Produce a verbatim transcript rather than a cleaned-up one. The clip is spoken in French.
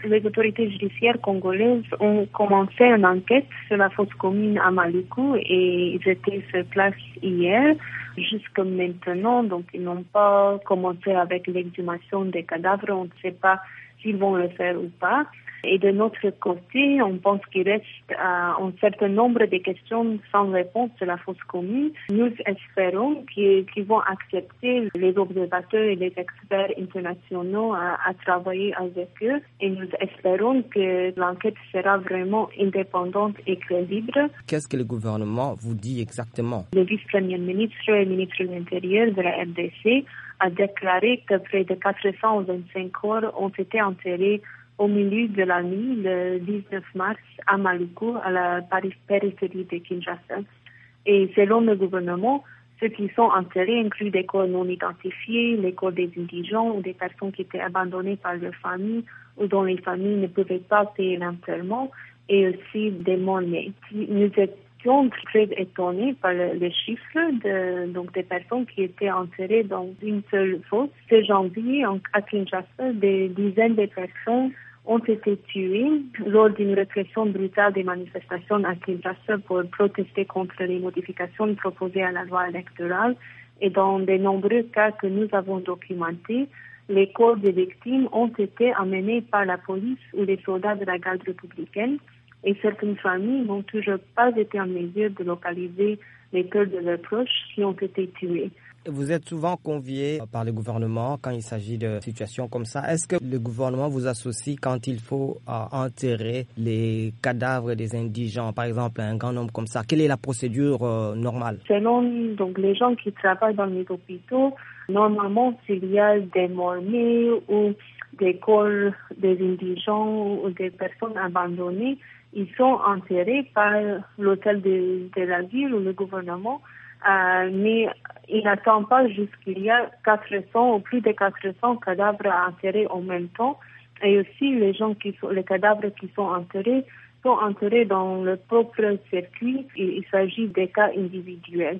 Les autorités judiciaires congolaises ont commencé une enquête sur la fosse commune à Maluku et ils étaient sur place hier. Jusqu'à maintenant, donc ils n'ont pas commencé avec l'exhumation des cadavres. On ne sait pas s'ils vont le faire ou pas. Et de notre côté, on pense qu'il reste euh, un certain nombre de questions sans réponse sur la fosse commune. Nous espérons qu'ils, qu'ils vont accepter les observateurs et les experts internationaux à, à travailler avec eux. Et nous espérons que l'enquête sera vraiment indépendante et crédible. Qu'est-ce que le gouvernement vous dit exactement? Le vice-premier ministre et le ministre de l'Intérieur de la R D C a déclaré que près de quatre cent vingt-cinq corps ont été enterrés au milieu de la nuit, le dix-neuf mars, à Maluku, à la périphérie de Kinshasa. Et selon le gouvernement, ceux qui sont enterrés incluent des corps non identifiés, les corps des indigents ou des personnes qui étaient abandonnées par leur famille ou dont les familles ne pouvaient pas payer l'enterrement, et aussi des morts-nés. Nous étions très étonnés par le, le chiffre de, donc des personnes qui étaient enterrées dans une seule fosse. Ce janvier, à Kinshasa, des dizaines de personnes ont été tuées lors d'une répression brutale des manifestations à Kinshasa pour protester contre les modifications proposées à la loi électorale. Et dans de nombreux cas que nous avons documentés, les corps des victimes ont été amenés par la police ou les soldats de la garde républicaine. Et certaines familles n'ont toujours pas été en mesure de localiser les cœurs de leurs proches qui ont été tués. Vous êtes souvent convié par le gouvernement quand il s'agit de situations comme ça. Est-ce que le gouvernement vous associe quand il faut euh, enterrer les cadavres des indigents, par exemple un grand nombre comme ça? Quelle est la procédure euh, normale? Selon donc, les gens qui travaillent dans les hôpitaux, normalement s'il y a des morts-nés ou des corps des indigents ou des personnes abandonnées, ils sont enterrés par l'hôtel de, de la ville ou le gouvernement. Euh, mais il n'attend pas jusqu'il y a quatre cents ou plus de quatre cents cadavres à enterrer en même temps. Et aussi, les gens qui sont, les cadavres qui sont enterrés sont enterrés dans le propre circuit. Et il s'agit des cas individuels.